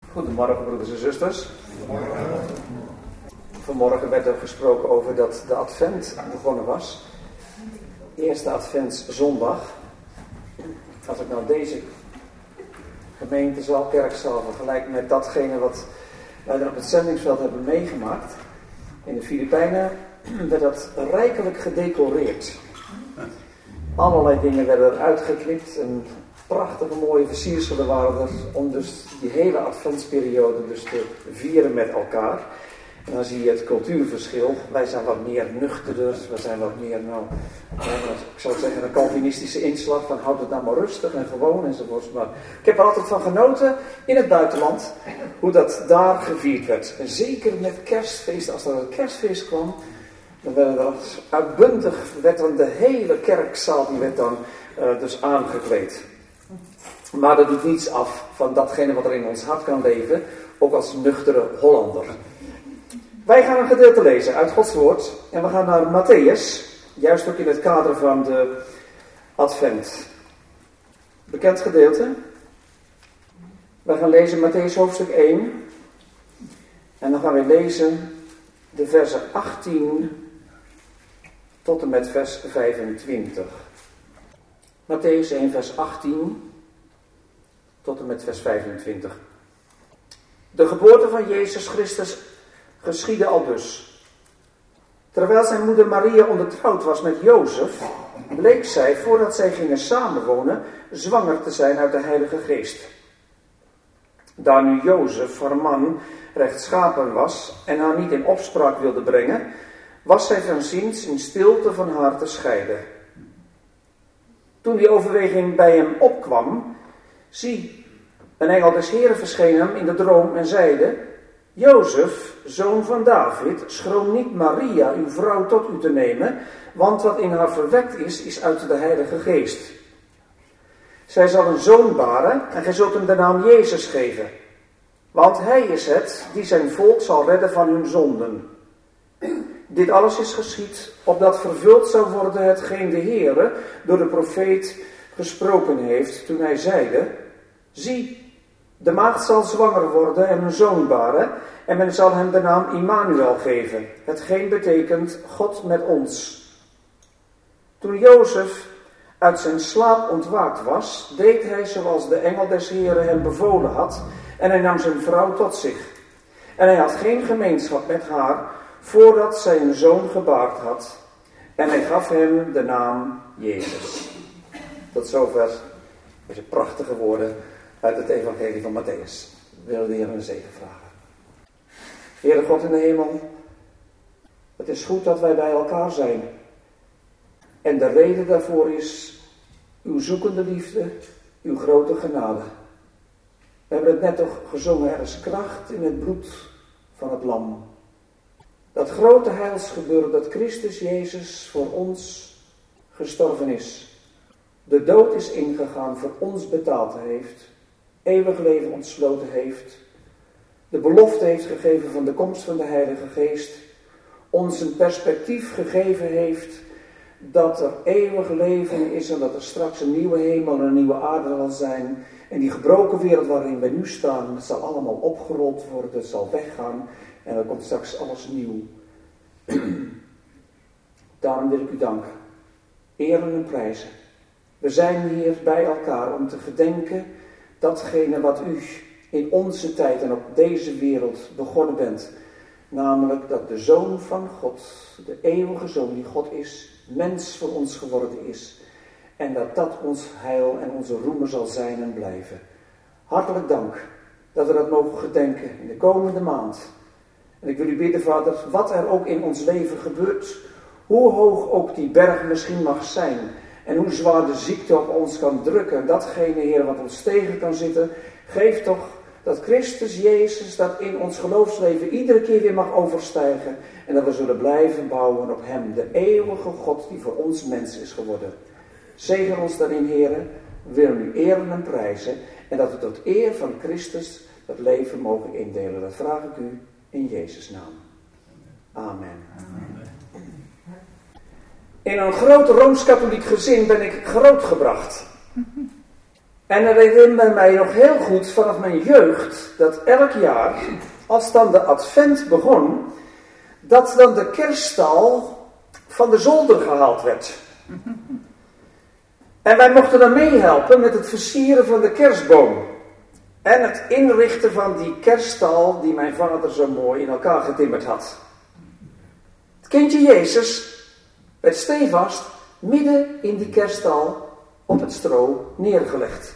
Goedemorgen, broeders en zusters. Vanmorgen werd er gesproken over dat de advent begonnen was. Eerste adventszondag. Als ik nou deze gemeentezaal, kerkzaal vergelijk met datgene wat wij er op het zendingsveld hebben meegemaakt. In de Filipijnen werd dat rijkelijk gedecoreerd. Allerlei dingen werden eruit geknipt en prachtige mooie versierselen waren er om dus die hele adventsperiode dus te vieren met elkaar. En dan zie je het cultuurverschil. Wij zijn wat meer nuchterder, we zijn wat meer, ik zou zeggen, een Calvinistische inslag van houd het nou maar rustig en gewoon enzovoort. Maar ik heb er altijd van genoten in het buitenland, hoe dat daar gevierd werd. En zeker met kerstfeesten, als er een kerstfeest kwam, dan werd er uitbundig, werd dan de hele kerkzaal, die werd dan dus aangekleed. Maar dat doet niets af van datgene wat er in ons hart kan leven, ook als nuchtere Hollander. Wij gaan een gedeelte lezen uit Gods woord en we gaan naar Matthäus, juist ook in het kader van de Advent. Bekend gedeelte. We gaan lezen Matthäus hoofdstuk 1 en dan gaan we lezen de versen 18 tot en met vers 25. Matthäus 1 vers 18 tot en met vers 25. De geboorte van Jezus Christus geschiedde aldus. Terwijl zijn moeder Maria ondertrouwd was met Jozef, bleek zij, voordat zij gingen samenwonen, zwanger te zijn uit de Heilige Geest. Daar nu Jozef, haar man, rechtschapen was en haar niet in opspraak wilde brengen, was zij van ziens in stilte van haar te scheiden. Toen die overweging bij hem opkwam, zie, een engel des Heren verscheen hem in de droom en zeide: Jozef, zoon van David, schroom niet Maria, uw vrouw, tot u te nemen, want wat in haar verwekt is uit de Heilige Geest. Zij zal een zoon baren en gij zult hem de naam Jezus geven, want hij is het die zijn volk zal redden van hun zonden. Dit alles is geschied, opdat vervuld zou worden hetgeen de Heere door de profeet gesproken heeft, toen hij zeide: Zie, de maagd zal zwanger worden en een zoon baren, en men zal hem de naam Immanuel geven, hetgeen betekent God met ons. Toen Jozef uit zijn slaap ontwaakt was, deed hij zoals de engel des Heren hem bevolen had, en hij nam zijn vrouw tot zich. En hij had geen gemeenschap met haar, voordat zij een zoon gebaard had, en hij gaf hem de naam Jezus. Tot zover deze prachtige woorden uit het evangelie van Matthäus. We willen de Heer een zegen vragen. Heere God in de hemel, het is goed dat wij bij elkaar zijn. En de reden daarvoor is uw zoekende liefde, uw grote genade. We hebben het net toch gezongen, er is kracht in het bloed van het lam. Dat grote heilsgebeuren dat Christus Jezus voor ons gestorven is. De dood is ingegaan, voor ons betaald heeft. Eeuwig leven ontsloten heeft. De belofte heeft gegeven van de komst van de Heilige Geest. Ons een perspectief gegeven heeft dat er eeuwig leven is en dat er straks een nieuwe hemel en een nieuwe aarde zal zijn. En die gebroken wereld waarin wij nu staan, het zal allemaal opgerold worden, het zal weggaan en er komt straks alles nieuw. Daarom wil ik u danken, eren en prijzen. We zijn hier bij elkaar om te gedenken datgene wat u in onze tijd en op deze wereld begonnen bent. Namelijk dat de Zoon van God, de eeuwige Zoon die God is, mens voor ons geworden is. En dat ons heil en onze roemer zal zijn en blijven. Hartelijk dank dat we dat mogen gedenken in de komende maand. En ik wil u bidden, Vader, wat er ook in ons leven gebeurt, hoe hoog ook die berg misschien mag zijn, en hoe zwaar de ziekte op ons kan drukken, datgene, Heer, wat ons tegen kan zitten, geef toch dat Christus Jezus dat in ons geloofsleven iedere keer weer mag overstijgen en dat we zullen blijven bouwen op Hem, de eeuwige God die voor ons mens is geworden. Zegen ons daarin, Heer, we willen u eren en prijzen en dat we tot eer van Christus het leven mogen indelen. Dat vraag ik u in Jezus' naam. Amen. In een groot Rooms-Katholiek gezin ben ik grootgebracht. En er herinner mij nog heel goed vanaf mijn jeugd dat elk jaar, als dan de advent begon, dat dan de kerststal van de zolder gehaald werd. En wij mochten dan meehelpen met het versieren van de kerstboom. En het inrichten van die kerststal die mijn vader zo mooi in elkaar getimmerd had. Het kindje Jezus werd stevast midden in die kerststal op het stro neergelegd.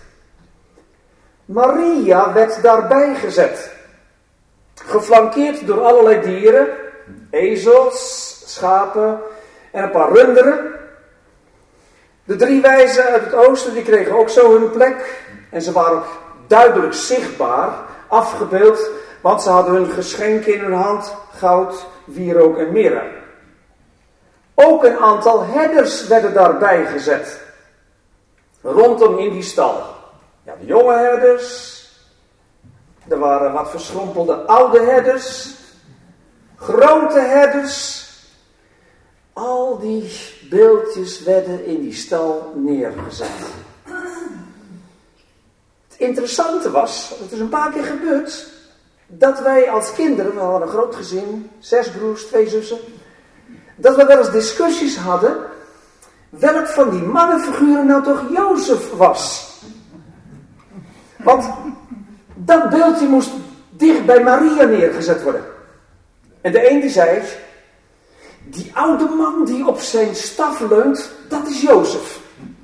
Maria werd daarbij gezet. Geflankeerd door allerlei dieren, ezels, schapen en een paar runderen. De 3 wijzen uit het oosten die kregen ook zo hun plek. En ze waren ook duidelijk zichtbaar afgebeeld, want ze hadden hun geschenken in hun hand, goud, wierook en mirre. Ook een aantal herders werden daarbij gezet. Rondom in die stal. Ja, de jonge herders. Er waren wat verschrompelde oude herders. Grote herders. Al die beeldjes werden in die stal neergezet. Het interessante was, het is een paar keer gebeurd, dat wij als kinderen, we hadden een groot gezin, 6 broers, 2 zussen, dat we wel eens discussies hadden, welk van die mannenfiguren nou toch Jozef was. Want dat beeldje moest dicht bij Maria neergezet worden. En de een die zei, die oude man die op zijn staf leunt, dat is Jozef.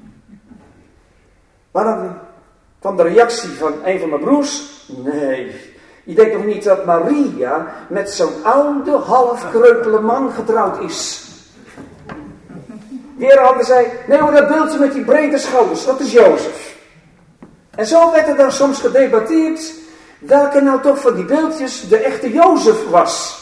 Maar dan kwam de reactie van een van mijn broers, nee, je denkt toch niet dat Maria met zo'n oude, halfkreupele man getrouwd is? Weer een ander zei, nee hoor, dat beeldje met die brede schouders, dat is Jozef. En zo werd er dan soms gedebatteerd, welke nou toch van die beeldjes de echte Jozef was.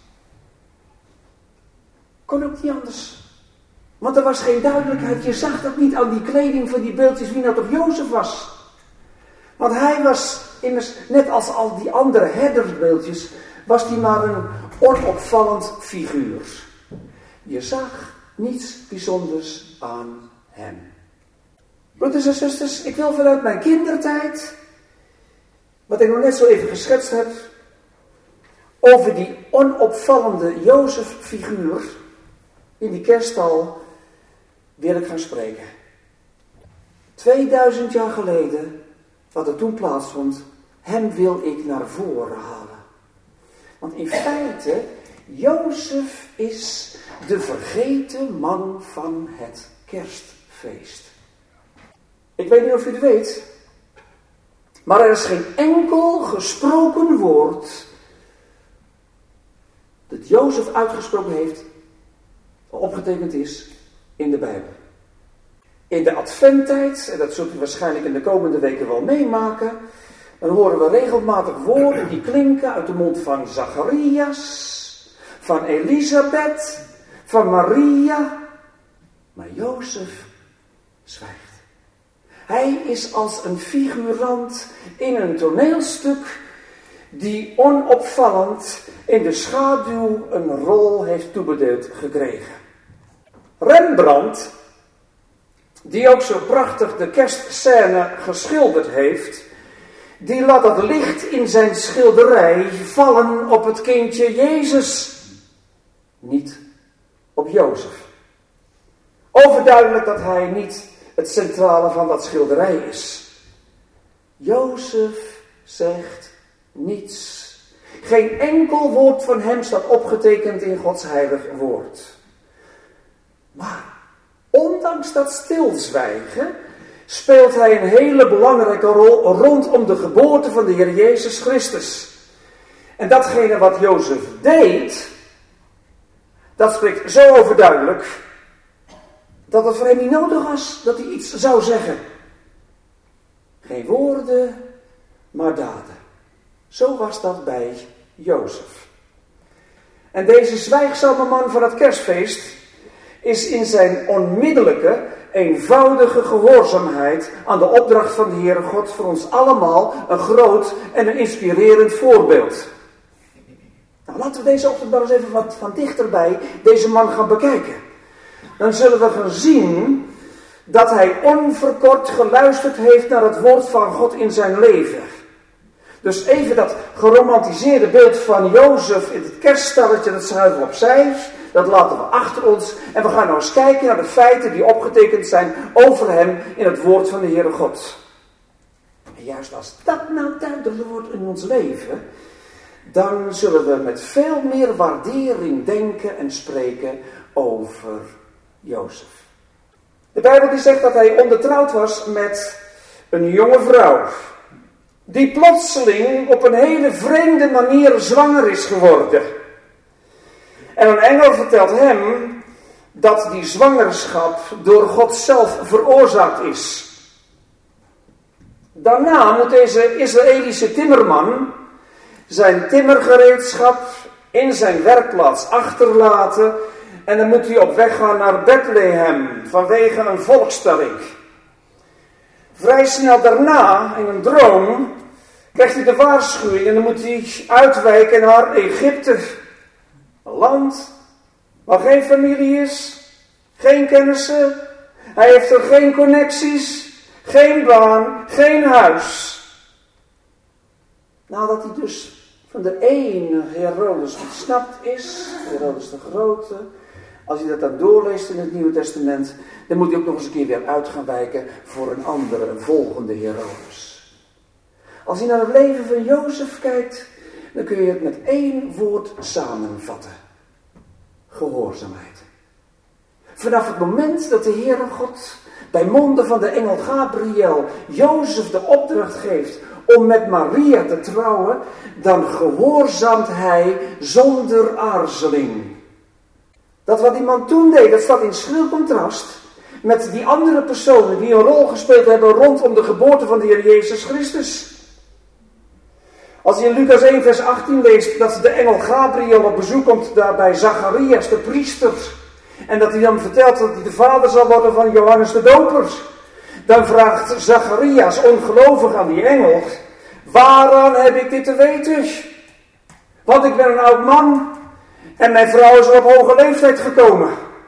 Kon ook niet anders. Want er was geen duidelijkheid, je zag dat niet aan die kleding van die beeldjes wie nou toch Jozef was. Want hij was immers, net als al die andere herdersbeeldjes, was hij maar een onopvallend figuur. Je zag niets bijzonders aan hem. Broeders en zusters, ik wil vanuit mijn kindertijd, wat ik nog net zo even geschetst heb, over die onopvallende Jozef-figuur in die kerststal wil ik gaan spreken. 2000 jaar geleden, wat er toen plaatsvond, hem wil ik naar voren halen. Want in feite, Jozef is de vergeten man van het kerstfeest. Ik weet niet of u het weet, maar er is geen enkel gesproken woord dat Jozef uitgesproken heeft, opgetekend is in de Bijbel. In de adventtijd, en dat zult u waarschijnlijk in de komende weken wel meemaken, dan horen we regelmatig woorden die klinken uit de mond van Zacharias, van Elisabeth, van Maria. Maar Jozef zwijgt. Hij is als een figurant in een toneelstuk die onopvallend in de schaduw een rol heeft toebedeeld gekregen. Rembrandt, die ook zo prachtig de kerstscène geschilderd heeft, die laat het licht in zijn schilderij vallen op het kindje Jezus, niet op Jozef. Overduidelijk dat hij niet het centrale van dat schilderij is. Jozef zegt niets. Geen enkel woord van hem staat opgetekend in Gods heilig woord. Maar ondanks dat stilzwijgen speelt hij een hele belangrijke rol rondom de geboorte van de Heer Jezus Christus. En datgene wat Jozef deed, dat spreekt zo overduidelijk dat het voor hem niet nodig was dat hij iets zou zeggen. Geen woorden, maar daden. Zo was dat bij Jozef. En deze zwijgzame man van het kerstfeest is in zijn onmiddellijke, eenvoudige gehoorzaamheid aan de opdracht van de Heere God voor ons allemaal een groot en een inspirerend voorbeeld. Nou, laten we deze ochtend maar eens even wat van dichterbij deze man gaan bekijken. Dan zullen we gaan zien dat hij onverkort geluisterd heeft naar het woord van God in zijn leven. Dus even dat geromantiseerde beeld van Jozef in het kerststalletje, dat schuiven we opzij. Dat laten we achter ons. En we gaan nou eens kijken naar de feiten die opgetekend zijn over hem in het woord van de Heere God. En juist als dat nou duidelijk wordt in ons leven, dan zullen we met veel meer waardering denken en spreken over Jozef. De Bijbel die zegt dat hij ondertrouwd was met een jonge vrouw, die plotseling op een hele vreemde manier zwanger is geworden. En een engel vertelt hem dat die zwangerschap door God zelf veroorzaakt is. Daarna moet deze Israëlische timmerman zijn timmergereedschap in zijn werkplaats achterlaten. En dan moet hij op weg gaan naar Bethlehem vanwege een volkstelling. Vrij snel daarna, in een droom, krijgt hij de waarschuwing en dan moet hij uitwijken naar Egypte. Een land waar geen familie is, geen kennissen, hij heeft er geen connecties, geen baan, geen huis. Nadat hij dus van de ene Herodes ontsnapt is, Herodes de Grote, als je dat dan doorleest in het Nieuwe Testament, dan moet hij ook nog eens een keer weer uit gaan wijken voor een andere, een volgende Herodes. Als je naar het leven van Jozef kijkt, dan kun je het met één woord samenvatten. Gehoorzaamheid. Vanaf het moment dat de Heere God bij monden van de engel Gabriel Jozef de opdracht geeft om met Maria te trouwen, dan gehoorzaamt hij zonder aarzeling. Dat wat die man toen deed, dat staat in schril contrast met die andere personen die een rol gespeeld hebben rondom de geboorte van de Heer Jezus Christus. Als je in Lucas 1 vers 18 leest dat de engel Gabriel op bezoek komt daar bij Zacharias, de priester, en dat hij dan vertelt dat hij de vader zal worden van Johannes de Doper, dan vraagt Zacharias ongelovig aan die engel: waaraan heb ik dit te weten? Want ik ben een oud man en mijn vrouw is al op hoge leeftijd gekomen.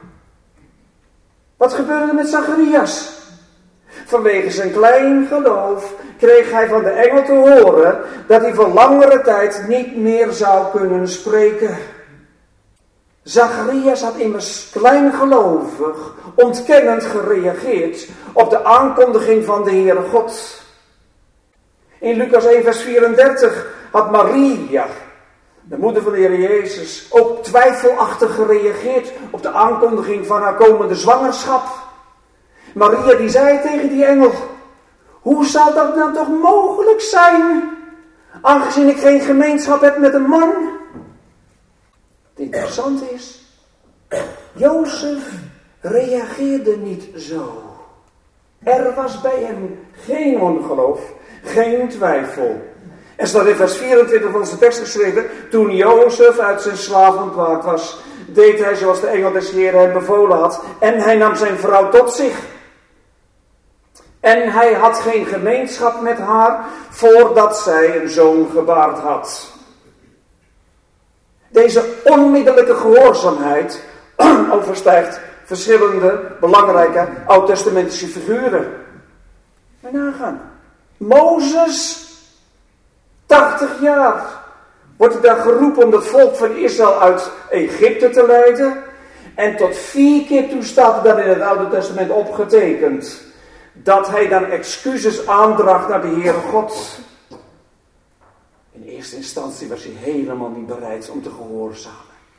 Wat gebeurde er met Zacharias? Vanwege zijn klein geloof kreeg hij van de engel te horen dat hij voor langere tijd niet meer zou kunnen spreken. Zacharias had immers kleingelovig, ontkennend gereageerd op de aankondiging van de Heere God. In Lucas 1 vers 34 had Maria, de moeder van de Heer Jezus, ook twijfelachtig gereageerd op de aankondiging van haar komende zwangerschap. Maria die zei tegen die engel: hoe zal dat nou toch mogelijk zijn, aangezien ik geen gemeenschap heb met een man? Het interessante is, Jozef reageerde niet zo. Er was bij hem geen ongeloof, geen twijfel. Er staat in vers 24 van onze tekst geschreven: toen Jozef uit zijn slaaf ontwaakt was, deed hij zoals de engel des Heeren hem bevolen had, en hij nam zijn vrouw tot zich. En hij had geen gemeenschap met haar voordat zij een zoon gebaard had. Deze onmiddellijke gehoorzaamheid overstijgt verschillende belangrijke oud-testamentische figuren. Maar nagaan. Mozes, 80 jaar, wordt hij daar geroepen om het volk van Israël uit Egypte te leiden. En tot 4 keer toe staat dat in het Oude Testament opgetekend, dat hij dan excuses aandraagt naar de Heere God. In eerste instantie was hij helemaal niet bereid om te gehoorzamen.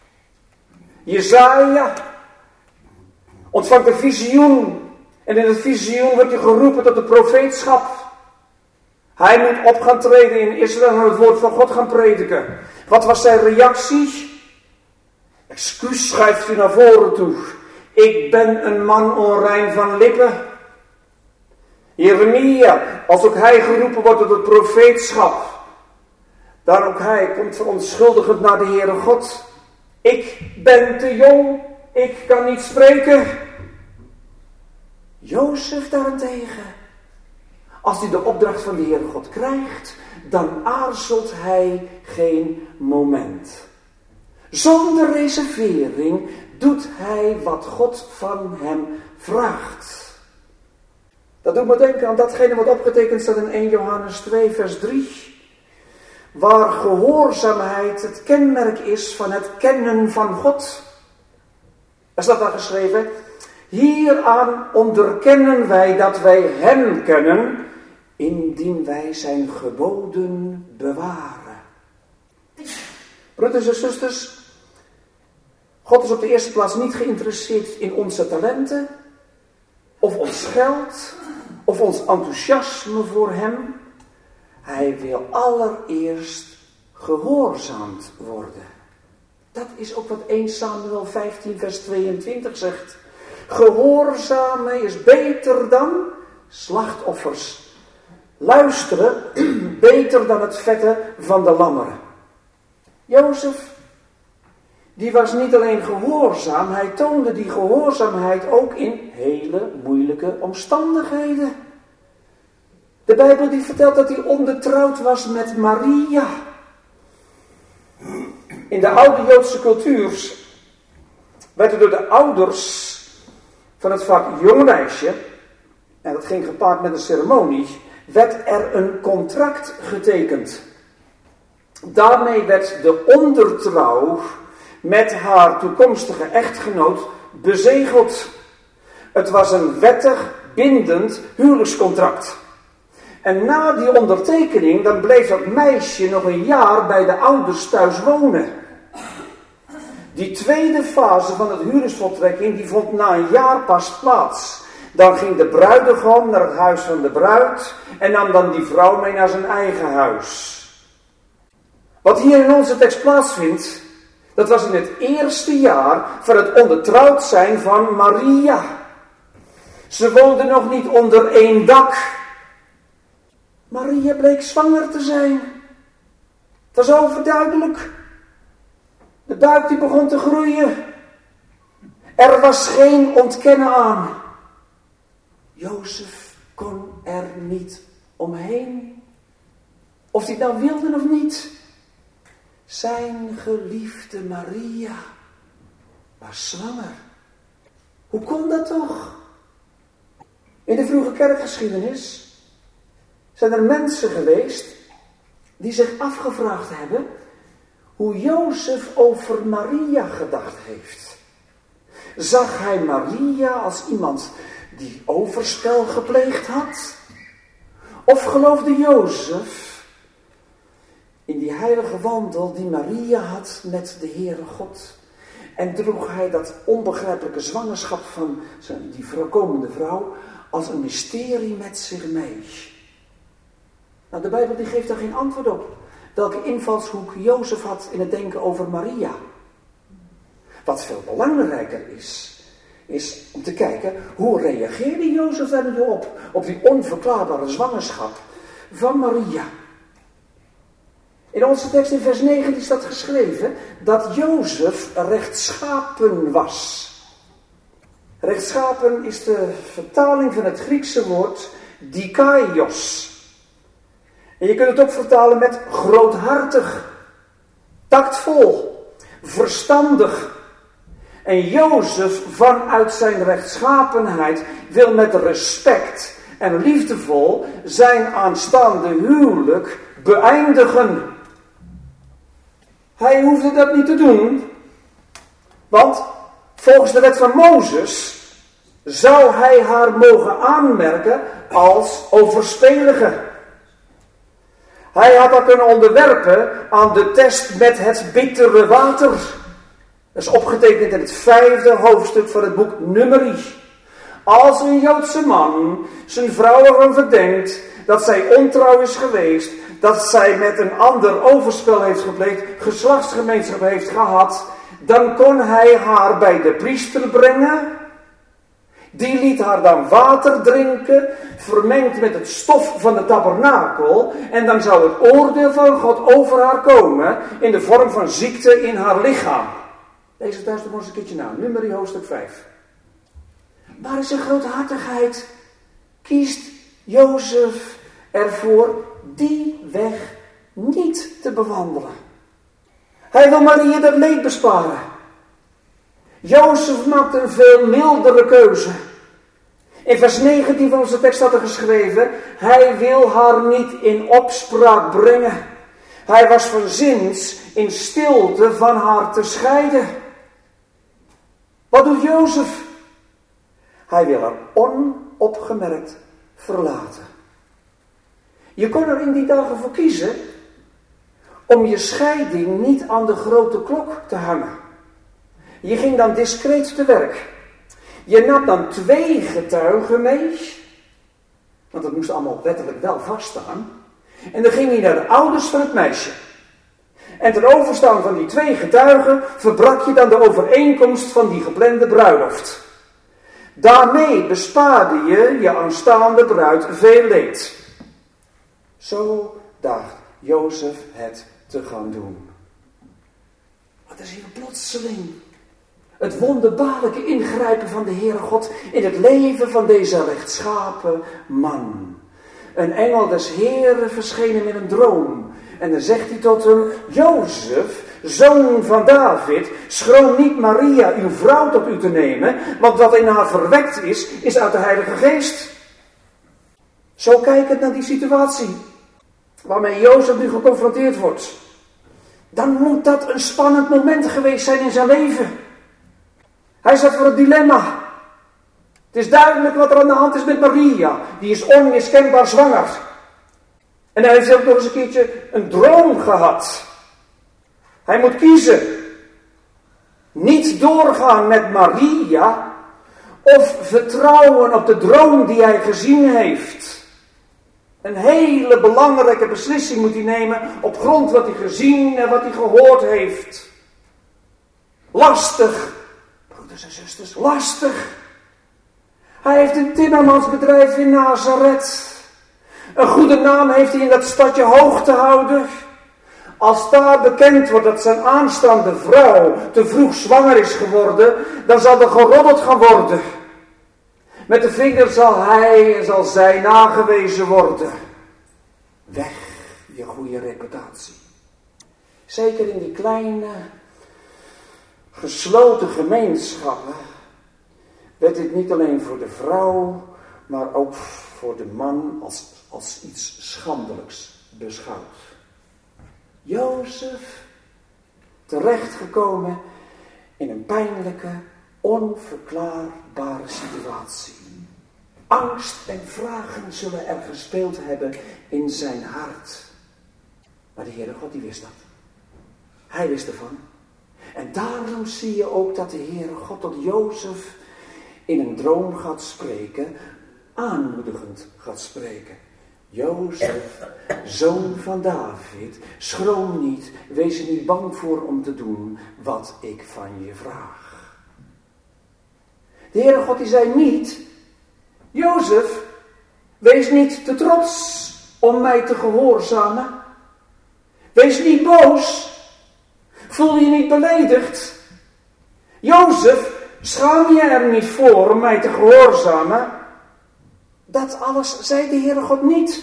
Jesaja ontvangt een visioen. En in het visioen wordt hij geroepen tot het profeetschap. Hij moet op gaan treden in Israël en het woord van God gaan prediken. Wat was zijn reactie? Excuus schuift hij naar voren toe. Ik ben een man onrein van lippen. Jeremia, als ook hij geroepen wordt tot het profeetschap, dan ook hij komt verontschuldigend naar de Heere God. Ik ben te jong, ik kan niet spreken. Jozef daarentegen, als hij de opdracht van de Heere God krijgt, dan aarzelt hij geen moment. Zonder reservering doet hij wat God van hem vraagt. Dat doet me denken aan datgene wat opgetekend staat in 1 Johannes 2 vers 3. Waar gehoorzaamheid het kenmerk is van het kennen van God. Er staat daar geschreven: hieraan onderkennen wij dat wij hem kennen, indien wij zijn geboden bewaren. Broeders en zusters, God is op de eerste plaats niet geïnteresseerd in onze talenten, of ons geld, of ons enthousiasme voor hem. Hij wil allereerst gehoorzaamd worden. Dat is ook wat 1 Samuel 15 vers 22 zegt. Gehoorzamen is beter dan slachtoffers. Luisteren beter dan het vetten van de lammeren. Jozef, die was niet alleen gehoorzaam, hij toonde die gehoorzaamheid ook in hele moeilijke omstandigheden. De Bijbel die vertelt dat hij ondertrouwd was met Maria. In de oude Joodse cultuur werden door de ouders van het vaak jonge meisje, en dat ging gepaard met een ceremonie, werd er een contract getekend. Daarmee werd de ondertrouw met haar toekomstige echtgenoot bezegeld. Het was een wettig bindend huwelijkscontract. En na die ondertekening, dan bleef dat meisje nog een jaar bij de ouders thuis wonen. Die tweede fase van het huwelijksvoltrekking, die vond na een jaar pas plaats. Dan ging de bruidegom naar het huis van de bruid en nam dan die vrouw mee naar zijn eigen huis. Wat hier in onze tekst plaatsvindt, dat was in het eerste jaar van het ondertrouwd zijn van Maria. Ze woonden nog niet onder één dak. Maria bleek zwanger te zijn. Het was overduidelijk. De buik die begon te groeien. Er was geen ontkennen aan. Jozef kon er niet omheen. Of hij het nou wilde of niet. Zijn geliefde Maria was zwanger. Hoe kon dat toch? In de vroege kerkgeschiedenis zijn er mensen geweest die zich afgevraagd hebben hoe Jozef over Maria gedacht heeft. Zag hij Maria als iemand die overspel gepleegd had? Of geloofde Jozef in die heilige wandel die Maria had met de Heere God? En droeg hij dat onbegrijpelijke zwangerschap van die komende vrouw als een mysterie met zich mee? Nou, de Bijbel die geeft daar geen antwoord op. Welke invalshoek Jozef had in het denken over Maria. Wat veel belangrijker is om te kijken, hoe reageerde Jozef daar nu op die onverklaarbare zwangerschap van Maria. In onze tekst in vers 9 staat geschreven dat Jozef rechtschapen was. Rechtschapen is de vertaling van het Griekse woord dikaios. En je kunt het ook vertalen met groothartig, tactvol, verstandig. En Jozef vanuit zijn rechtschapenheid wil met respect en liefdevol zijn aanstaande huwelijk beëindigen. Hij hoefde dat niet te doen, want volgens de wet van Mozes zou hij haar mogen aanmerken als overspelige. Hij had haar kunnen onderwerpen aan de test met het bittere water. Dat is opgetekend in het 5e hoofdstuk van het boek Numeri. Als een Joodse man zijn vrouw ervan verdenkt dat zij ontrouw is geweest, dat zij met een ander overspel heeft gepleegd, geslachtsgemeenschap heeft gehad, dan kon hij haar bij de priester brengen. Die liet haar dan water drinken, vermengd met het stof van de tabernakel. En dan zou het oordeel van God over haar komen in de vorm van ziekte in haar lichaam. Deze thuis nog eens een keertje na. Numeri hoofdstuk 5. Waar is zijn groothartigheid? Kiest Jozef ervoor die weg niet te bewandelen. Hij wil Maria dat leed besparen. Jozef maakt een veel mildere keuze. In vers 19 van onze tekst staat er geschreven: hij wil haar niet in opspraak brengen. Hij was van zins in stilte van haar te scheiden. Wat doet Jozef? Hij wil haar onopgemerkt verlaten. Je kon er in die dagen voor kiezen om je scheiding niet aan de grote klok te hangen. Je ging dan discreet te werk. Je nam dan 2 getuigen mee, want dat moest allemaal wettelijk wel vaststaan. En dan ging hij naar de ouders van het meisje. En ten overstaan van die 2 getuigen verbrak je dan de overeenkomst van die geplande bruiloft. Daarmee bespaarde je je aanstaande bruid veel leed. Zo dacht Jozef het te gaan doen. Wat is hier plotseling het wonderbaarlijke ingrijpen van de Heere God in het leven van deze rechtschapen man. Een engel des Heeren verscheen hem in een droom. En dan zegt hij tot hem: Jozef, zoon van David, schroom niet Maria, uw vrouw, tot u te nemen, want wat in haar verwekt is uit de Heilige Geest. Zo kijkend naar die situatie waarmee Jozef nu geconfronteerd wordt, dan moet dat een spannend moment geweest zijn in zijn leven. Hij zat voor het dilemma. Het is duidelijk wat er aan de hand is met Maria. Die is onmiskenbaar zwanger. En hij heeft ook nog eens een keertje een droom gehad. Hij moet kiezen. Niet doorgaan met Maria of vertrouwen op de droom die hij gezien heeft. Een hele belangrijke beslissing moet hij nemen op grond wat hij gezien en wat hij gehoord heeft. Lastig, broeders en zusters, lastig. Hij heeft een timmermansbedrijf in Nazareth. Een goede naam heeft hij in dat stadje hoog te houden. Als daar bekend wordt dat zijn aanstaande vrouw te vroeg zwanger is geworden, dan zal er geroddeld gaan worden. Met de vinger zal hij en zal zij nagewezen worden. Weg je goede reputatie. Zeker in die kleine, gesloten gemeenschappen werd dit niet alleen voor de vrouw, maar ook voor de man als iets schandelijks beschouwd. Jozef, terechtgekomen in een pijnlijke, onverklaarbare situatie. Angst en vragen zullen er gespeeld hebben in zijn hart. Maar de Heere God, die wist dat. Hij wist ervan. En daarom zie je ook dat de Heere God tot Jozef in een droom gaat spreken, aanmoedigend gaat spreken. Jozef, zoon van David, schroom niet, wees er niet bang voor om te doen wat ik van je vraag. De Heere God die zei niet: Jozef, wees niet te trots om mij te gehoorzamen. Wees niet boos. Voel je niet beledigd. Jozef, schaam je er niet voor om mij te gehoorzamen. Dat alles zei de Heere God niet.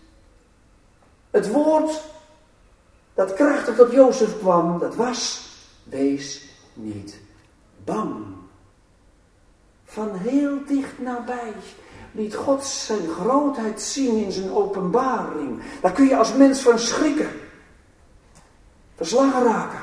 Het woord dat krachtig tot Jozef kwam, dat was: wees niet bang. Van heel dicht nabij liet God zijn grootheid zien in zijn openbaring. Daar kun je als mens van schrikken. Verslagen raken.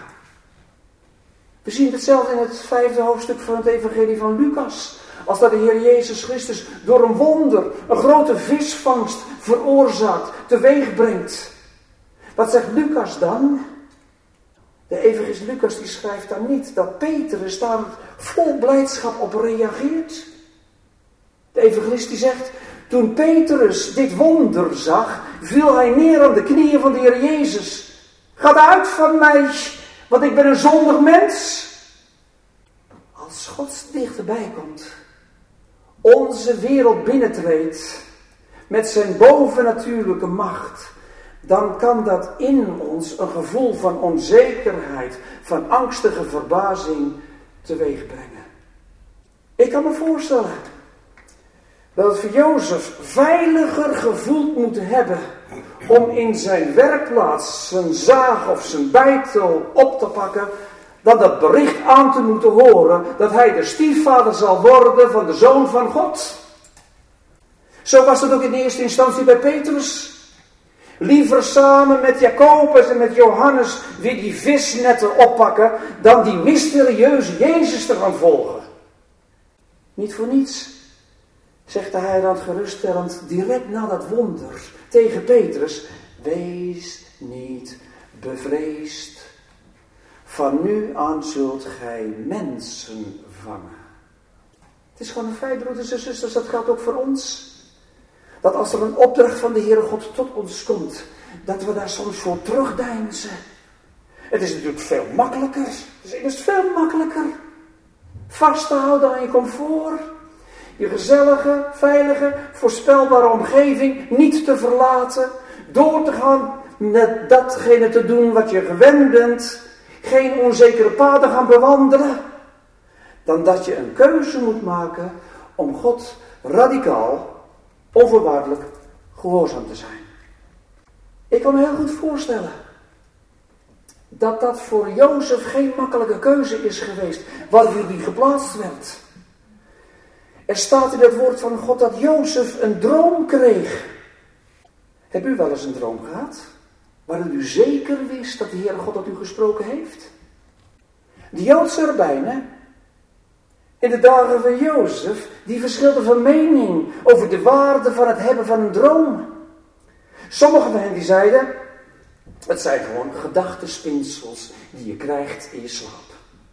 We zien hetzelfde in het 5e hoofdstuk van het evangelie van Lucas. Als dat de Heer Jezus Christus door een wonder een grote visvangst veroorzaakt, teweeg brengt. Wat zegt Lucas dan? De evangelist Lucas die schrijft dan niet dat Petrus daar vol blijdschap op reageert. De evangelist die zegt: toen Petrus dit wonder zag, viel hij neer aan de knieën van de Heer Jezus. Ga uit van mij, want ik ben een zondig mens. Als God dichterbij komt, onze wereld binnentreedt met zijn bovennatuurlijke macht, dan kan dat in ons een gevoel van onzekerheid, van angstige verbazing teweeg brengen. Ik kan me voorstellen dat het voor Jozef veiliger gevoeld moet hebben om in zijn werkplaats zijn zaag of zijn beitel op te pakken, dan dat bericht aan te moeten horen dat hij de stiefvader zal worden van de Zoon van God. Zo was het ook in eerste instantie bij Petrus. Liever samen met Jacobus en met Johannes weer die visnetten oppakken, dan die mysterieuze Jezus te gaan volgen. Niet voor niets, zegt de heiland geruststellend direct na dat wonder tegen Petrus: wees niet bevreesd. Van nu aan zult gij mensen vangen. Het is gewoon een feit, broeders en zusters, dat geldt ook voor ons. Dat als er een opdracht van de Heere God tot ons komt, dat we daar soms voor terugdeinzen. Het is natuurlijk veel makkelijker. Het is immers veel makkelijker. Vast te houden aan je comfort. Je gezellige, veilige, voorspelbare omgeving niet te verlaten. Door te gaan met datgene te doen wat je gewend bent. Geen onzekere paden gaan bewandelen. Dan dat je een keuze moet maken om God radicaal, onvoorwaardelijk gehoorzaam te zijn. Ik kan me heel goed voorstellen dat dat voor Jozef geen makkelijke keuze is geweest, waar die geplaatst werd. Er staat in het woord van God dat Jozef een droom kreeg. Heb u wel eens een droom gehad, waarin u zeker wist dat de Heere God tot u gesproken heeft? De Joodse rabbijnen in de dagen van Jozef, die verschilden van mening over de waarde van het hebben van een droom. Sommigen van hen die zeiden, het zijn gewoon gedachtenspinsels die je krijgt in je slaap.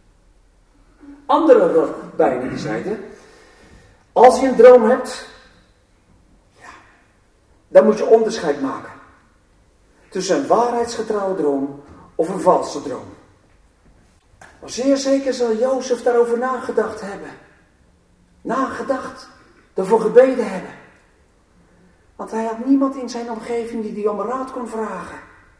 Andere rabbijnen die zeiden, als je een droom hebt, ja, dan moet je onderscheid maken tussen een waarheidsgetrouwe droom of een valse droom. Maar zeer zeker zal Jozef daarover nagedacht hebben. Nagedacht, ervoor gebeden hebben. Want hij had niemand in zijn omgeving die om raad kon vragen.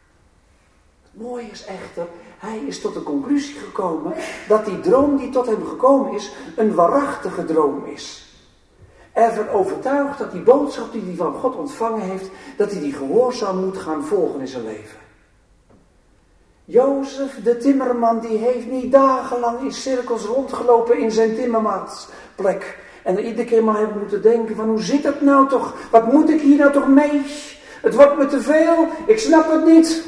Het mooie is echter, hij is tot de conclusie gekomen dat die droom die tot hem gekomen is, een waarachtige droom is. Ervan overtuigd dat die boodschap die hij van God ontvangen heeft, dat hij die gehoorzaam moet gaan volgen in zijn leven. Jozef, de timmerman, die heeft niet dagenlang in cirkels rondgelopen in zijn timmermansplek. En er iedere keer maar heeft moeten denken van, hoe zit het nou toch? Wat moet ik hier nou toch mee? Het wordt me te veel, ik snap het niet.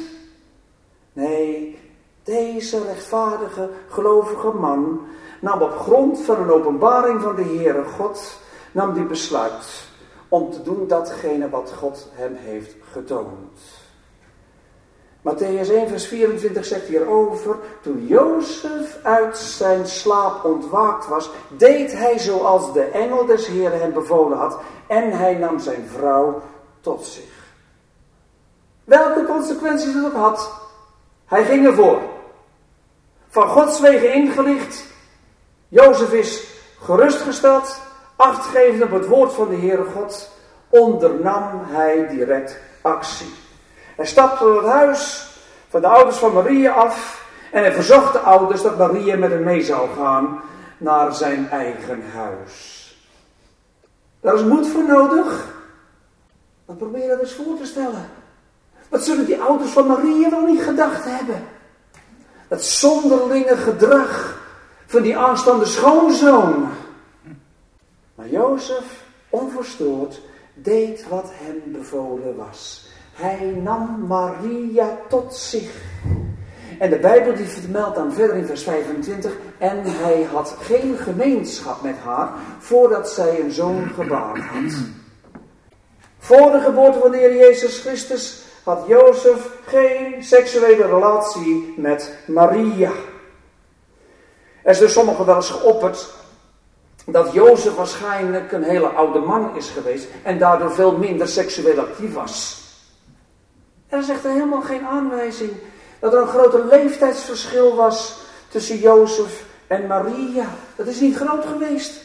Nee, deze rechtvaardige, gelovige man nam op grond van een openbaring van de Heere God, nam die besluit om te doen datgene wat God hem heeft getoond. Matthäus 1 vers 24 zegt hierover, toen Jozef uit zijn slaap ontwaakt was, deed hij zoals de engel des Heeren hem bevolen had en hij nam zijn vrouw tot zich. Welke consequenties het ook had, hij ging ervoor. Van Gods wegen ingelicht, Jozef is gerustgesteld, achtgevend op het woord van de Heere God, ondernam hij direct actie. Hij stapte door het huis van de ouders van Maria af en hij verzocht de ouders dat Maria met hem mee zou gaan naar zijn eigen huis. Daar is moed voor nodig. Maar probeer dat eens voor te stellen. Wat zullen die ouders van Maria wel niet gedacht hebben? Dat zonderlinge gedrag van die aanstaande schoonzoon. Maar Jozef, onverstoord, deed wat hem bevolen was. Hij nam Maria tot zich. En de Bijbel die vermeldt dan verder in vers 25. En hij had geen gemeenschap met haar voordat zij een zoon gebaard had. Voor de geboorte van de Heer Jezus Christus had Jozef geen seksuele relatie met Maria. Er is dus sommigen wel eens geopperd dat Jozef waarschijnlijk een hele oude man is geweest en daardoor veel minder seksueel actief was. Er is echt helemaal geen aanwijzing dat er een groter leeftijdsverschil was tussen Jozef en Maria. Dat is niet groot geweest.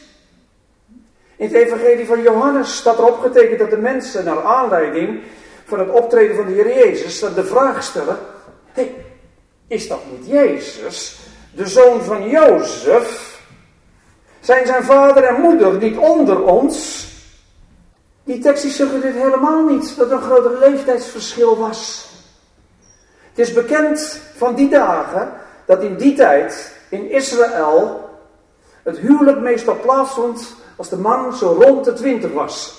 In het evangelie van Johannes staat er opgetekend dat de mensen naar aanleiding van het optreden van de Heer Jezus de vraag stellen: hey, is dat niet Jezus, de zoon van Jozef? Zijn zijn vader en moeder niet onder ons? Die tekst suggereert helemaal niet dat er een groter leeftijdsverschil was. Het is bekend van die dagen dat in die tijd in Israël het huwelijk meestal plaatsvond als de man zo rond de 20 was.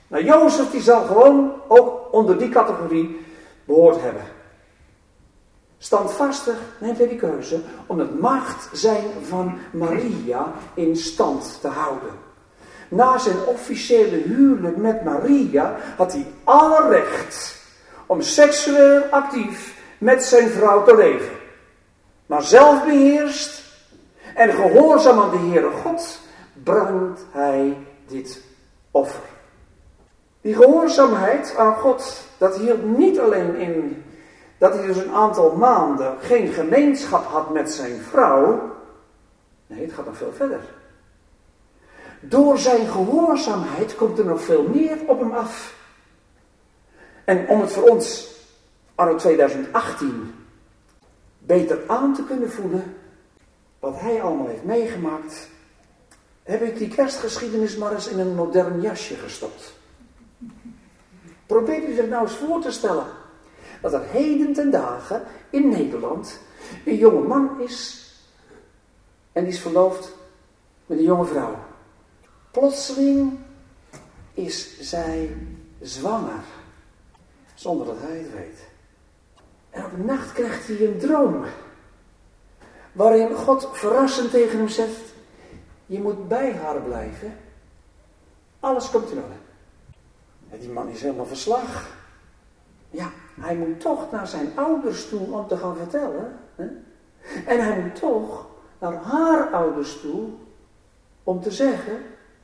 Nou, Jozef die zal gewoon ook onder die categorie behoord hebben. Standvastig neemt hij die keuze om het maagd zijn van Maria in stand te houden. Na zijn officiële huwelijk met Maria had hij alle recht om seksueel actief met zijn vrouw te leven. Maar zelfbeheerst en gehoorzaam aan de Heere God brengt hij dit offer. Die gehoorzaamheid aan God, dat hield niet alleen in dat hij dus een aantal maanden geen gemeenschap had met zijn vrouw. Nee, het gaat nog veel verder. Door zijn gehoorzaamheid komt er nog veel meer op hem af. En om het voor ons, anno 2018, beter aan te kunnen voelen wat hij allemaal heeft meegemaakt, heb ik die kerstgeschiedenis maar eens in een modern jasje gestopt. Probeer u zich nou eens voor te stellen dat er heden ten dagen in Nederland een jonge man is en die is verloofd met een jonge vrouw. Plotseling is zij zwanger, zonder dat hij het weet. En op een nacht krijgt hij een droom, waarin God verrassend tegen hem zegt: je moet bij haar blijven, alles komt in orde. En die man is helemaal verslag. Ja, hij moet toch naar zijn ouders toe om te gaan vertellen. Hè? En hij moet toch naar haar ouders toe om te zeggen.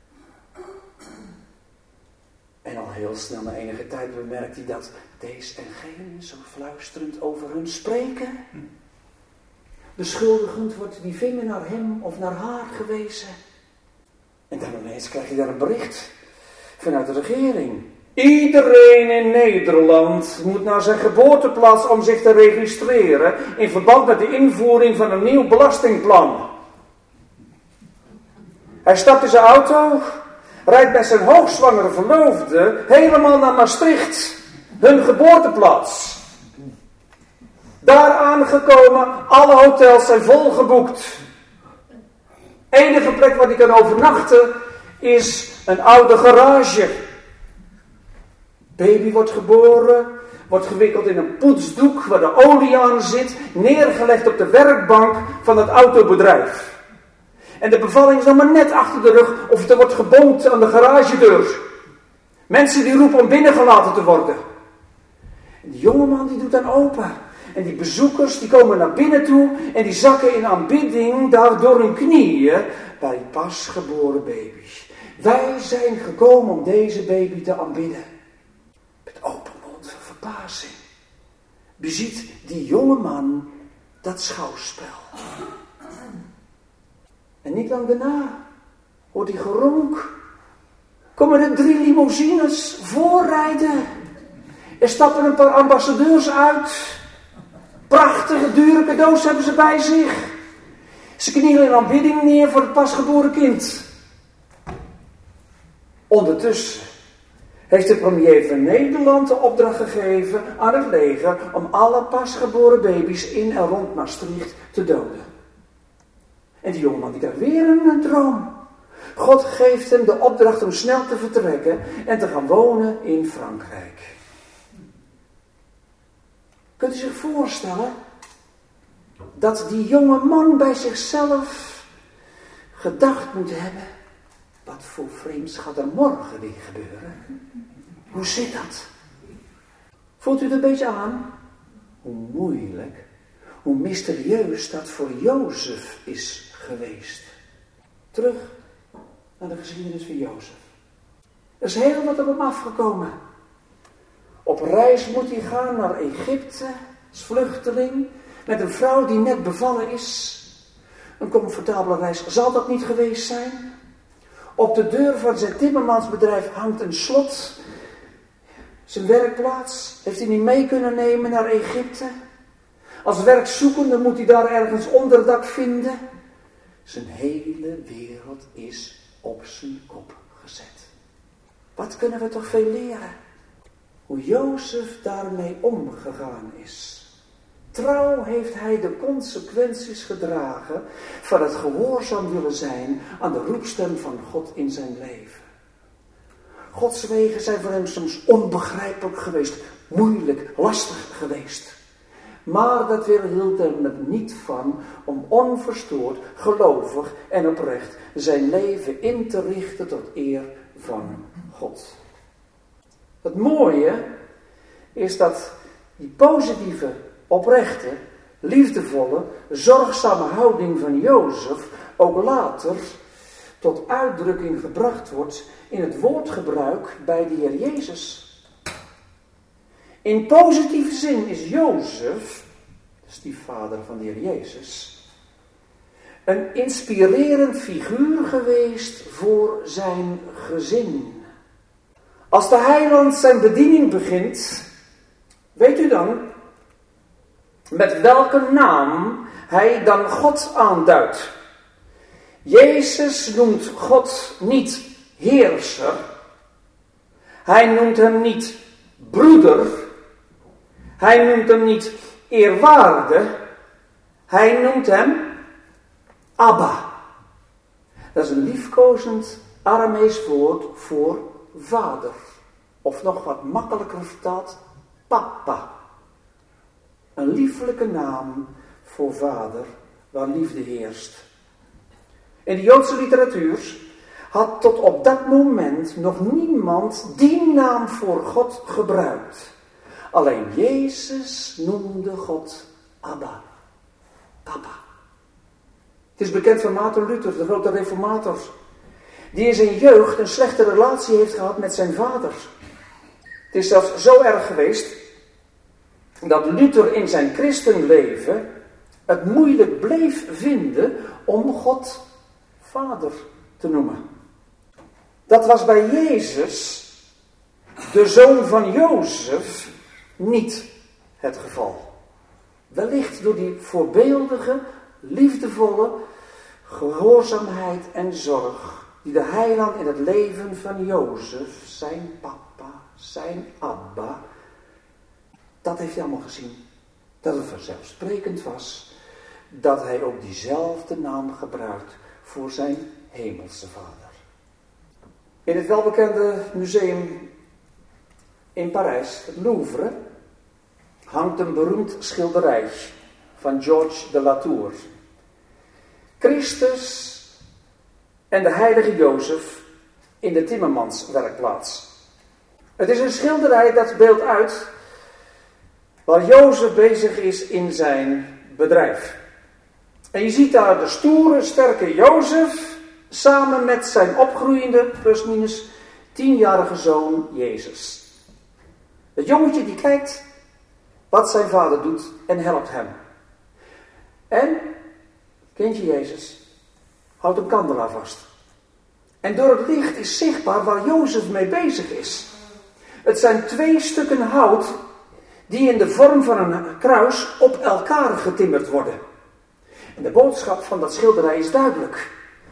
En al heel snel na enige tijd bemerkt hij dat deze en gene zo fluisterend over hun spreken. Beschuldigend wordt die vinger naar hem of naar haar gewezen. En dan ineens krijg je daar een bericht vanuit de regering. Iedereen in Nederland moet naar zijn geboorteplaats om zich te registreren in verband met de invoering van een nieuw belastingplan. Hij stapt in zijn auto, rijdt met zijn hoogzwangere verloofde helemaal naar Maastricht, hun geboorteplaats. Daar aangekomen, alle hotels zijn volgeboekt. Enige plek waar hij kan overnachten is een oude garage. Baby wordt geboren, wordt gewikkeld in een poetsdoek waar de olie aan zit, neergelegd op de werkbank van het autobedrijf. En de bevalling is nog maar net achter de rug of er wordt gebonkt aan de garagedeur. Mensen die roepen om binnengelaten te worden. En die jongeman die doet dan open. En die bezoekers die komen naar binnen toe en die zakken in aanbidding daar door hun knieën bij pasgeboren baby's. Wij zijn gekomen om deze baby te aanbidden. Met open mond van verbazing beziet die jonge man dat schouwspel. En niet lang daarna hoort hij geronk. Komen er 3 limousines voorrijden. Er stappen een paar ambassadeurs uit. Prachtige, dure cadeaus hebben ze bij zich. Ze knielen in aanbidding neer voor het pasgeboren kind. Ondertussen heeft de premier van Nederland de opdracht gegeven aan het leger om alle pasgeboren baby's in en rond Maastricht te doden. En die jongeman die krijgt weer een droom. God geeft hem de opdracht om snel te vertrekken en te gaan wonen in Frankrijk. Kunt u zich voorstellen dat die jonge man bij zichzelf gedacht moet hebben: wat voor vreemds gaat er morgen weer gebeuren? Hoe zit dat? Voelt u het een beetje aan? Hoe moeilijk, hoe mysterieus dat voor Jozef is geweest. Terug naar de geschiedenis van Jozef. Er is heel wat op hem afgekomen. Op reis moet hij gaan naar Egypte als vluchteling met een vrouw die net bevallen is. Een comfortabele reis zal dat niet geweest zijn. Op de deur van zijn timmermansbedrijf hangt een slot. Zijn werkplaats heeft hij niet mee kunnen nemen naar Egypte. Als werkzoekende moet hij daar ergens onderdak vinden. Zijn hele wereld is op zijn kop gezet. Wat kunnen we toch veel leren? Hoe Jozef daarmee omgegaan is. Trouw heeft hij de consequenties gedragen van het gehoorzaam willen zijn aan de roepstem van God in zijn leven. Gods wegen zijn voor hem soms onbegrijpelijk geweest, moeilijk, lastig geweest. Maar dat weerhield hem er niet van om onverstoord, gelovig en oprecht zijn leven in te richten tot eer van God. Het mooie is dat die positieve, oprechte, liefdevolle, zorgzame houding van Jozef ook later tot uitdrukking gebracht wordt in het woordgebruik bij de Heer Jezus. In positieve zin is Jozef, de stiefvader van de Heer Jezus, een inspirerend figuur geweest voor zijn gezin. Als de heiland zijn bediening begint, weet u dan met welke naam hij dan God aanduidt? Jezus noemt God niet heerser. Hij noemt hem niet broeder. Hij noemt hem niet eerwaarde. Hij noemt hem Abba. Dat is een liefkozend Aramees woord voor vader. Of nog wat makkelijker vertaald, papa. Een liefelijke naam voor vader waar liefde heerst. In de Joodse literatuur had tot op dat moment nog niemand die naam voor God gebruikt. Alleen Jezus noemde God Abba, papa. Het is bekend van Maarten Luther, de grote reformator, die in zijn jeugd een slechte relatie heeft gehad met zijn vader. Het is zelfs zo erg geweest dat Luther in zijn christenleven het moeilijk bleef vinden om God vader te noemen. Dat was bij Jezus, de zoon van Jozef, niet het geval. Wellicht door die voorbeeldige, liefdevolle gehoorzaamheid en zorg die de heiland in het leven van Jozef, zijn papa, zijn Abba, dat heeft hij allemaal gezien. Dat het vanzelfsprekend was dat hij ook diezelfde naam gebruikt voor zijn hemelse vader. In het welbekende museum in Parijs, het Louvre, hangt een beroemd schilderij van Georges de Latour. Christus en de heilige Jozef in de timmermanswerkplaats. Het is een schilderij dat beeldt uit waar Jozef bezig is in zijn bedrijf. En je ziet daar de stoere, sterke Jozef samen met zijn opgroeiende, plus minus 10-jarige zoon Jezus. Het jongetje die kijkt wat zijn vader doet en helpt hem. En kindje Jezus houdt een kandelaar vast. En door het licht is zichtbaar waar Jozef mee bezig is. Het zijn 2 stukken hout die in de vorm van een kruis op elkaar getimmerd worden. En de boodschap van dat schilderij is duidelijk.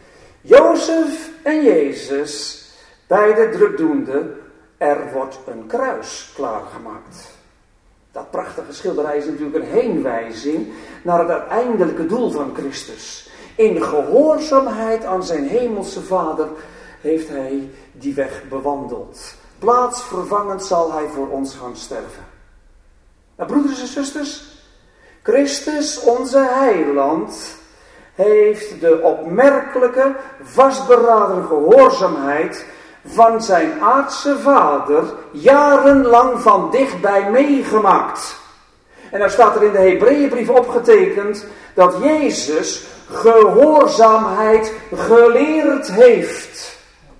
Jozef en Jezus, beide drukdoende, er wordt een kruis klaargemaakt. Dat prachtige schilderij is natuurlijk een heenwijzing naar het uiteindelijke doel van Christus. In gehoorzaamheid aan zijn hemelse Vader heeft hij die weg bewandeld. Plaatsvervangend zal hij voor ons gaan sterven. Nou, broeders en zusters, Christus, onze heiland, heeft de opmerkelijke, vastberaden gehoorzaamheid van zijn aardse vader jarenlang van dichtbij meegemaakt. En daar staat er in de Hebreeënbrief opgetekend dat Jezus gehoorzaamheid geleerd heeft.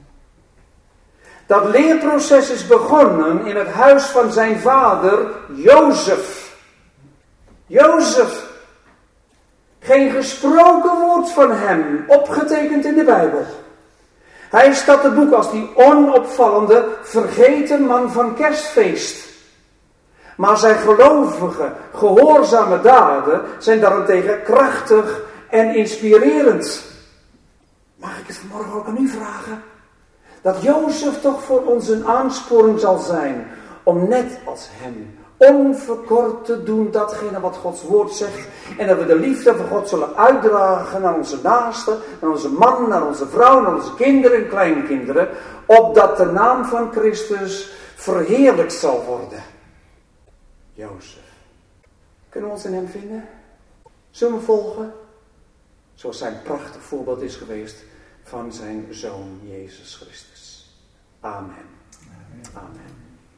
Dat leerproces is begonnen in het huis van zijn vader Jozef. Jozef. Geen gesproken woord van hem, opgetekend in de Bijbel. Hij staat het boek als die onopvallende, vergeten man van Kerstfeest. Maar zijn gelovige, gehoorzame daden zijn daarentegen krachtig en inspirerend. Mag ik het vanmorgen ook aan u vragen? Dat Jozef toch voor ons een aansporing zal zijn om net als hem onverkort te doen datgene wat Gods woord zegt. En dat we de liefde van God zullen uitdragen naar onze naasten, naar onze man, naar onze vrouw, naar onze kinderen en kleinkinderen. Opdat de naam van Christus verheerlijkt zal worden. Jozef. Kunnen we ons in hem vinden? Zullen we volgen? Zoals zijn prachtig voorbeeld is geweest van zijn Zoon Jezus Christus. Amen. Amen.